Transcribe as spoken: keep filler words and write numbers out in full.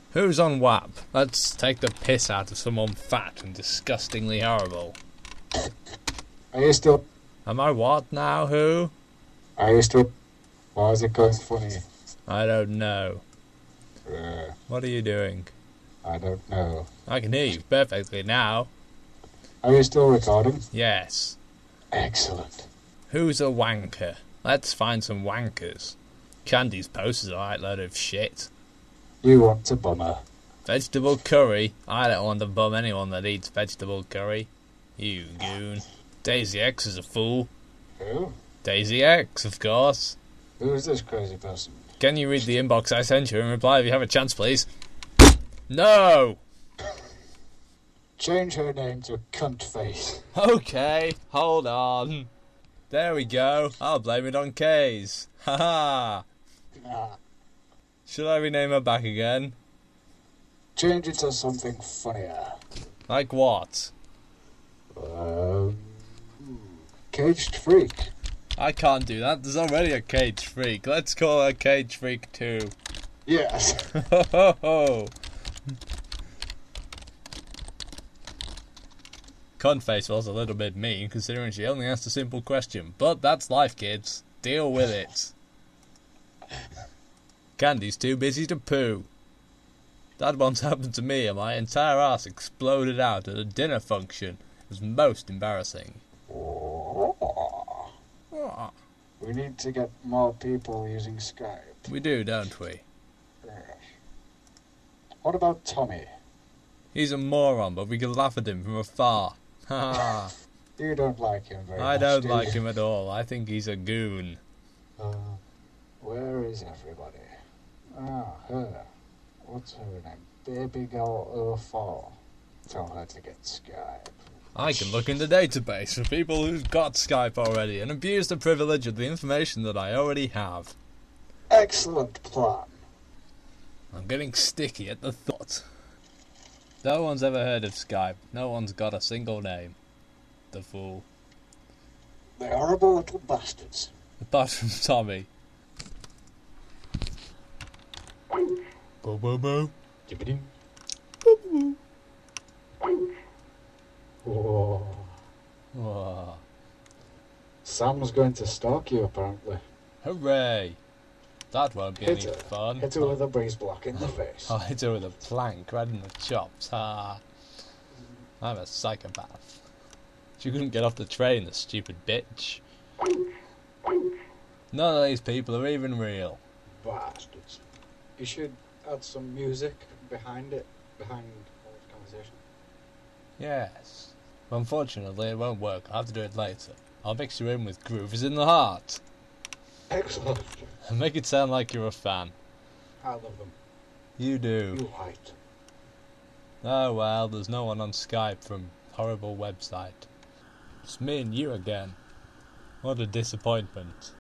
Who's on W A P? Let's take the piss out of someone fat and disgustingly horrible. Are you still... Am I what now, who? Are you still... Why is it going funny? I don't know. Uh, What are you doing? I don't know. I can hear you perfectly now. Are you still recording? Yes. Excellent. Who's a wanker? Let's find some wankers. Candy's post is a right load of shit. You want a bummer. Vegetable curry? I don't want to bum anyone that eats vegetable curry. You goon. Daisy X is a fool. Who? Daisy X, of course. Who is this crazy person? Can you read the inbox I sent you and reply if you have a chance, please? No! Change her name to Cunt Face. Okay, hold on. There we go. I'll blame it on K's. Haha. Nah. Should I rename her back again? Change it to something funnier. Like what? Um, Caged Freak. I can't do that. There's already a Cage Freak. Let's call her Cage Freak two. Yes. Ho ho ho. Cunface was a little bit mean, considering she only asked a simple question. But that's life, kids. Deal with it. Candy's too busy to poo. That once happened to me, and my entire ass exploded out at a dinner function. It was most embarrassing. We need to get more people using Skype. We do, don't we? Yes. What about Tommy? He's a moron, but we can laugh at him from afar. Ha! You don't like him very I much, don't do like you? him at all. I think he's a goon. Uh, where is everybody? Ah, her. What's her name? Baby Girl oh four. Tell her to get Skype. I can look in the database for people who've got Skype already and abuse the privilege of the information that I already have. Excellent plan. I'm getting sticky at the thought. No one's ever heard of Skype. No one's got a single name. The fool. The horrible little bastards. Apart from Tommy. Bo bo bo. Jibbity. Whoa. Whoa. Sam's going to stalk you, apparently. Hooray! That won't be Hit any her. fun. Hit her with a breeze block in the face. I'll hit her with a plank right in the chops. Ha! I'm a psychopath. She couldn't get off the train, the stupid bitch. None of these people are even real. Bastards. You should add some music behind it, behind all this conversation. Yes. But unfortunately, it won't work. I'll have to do it later. I'll mix you in with Grooves in the Heart. Excellent. And make it sound like you're a fan. I love them. You do. You white. Oh well, there's no one on Skype from horrible website. It's me and you again. What a disappointment.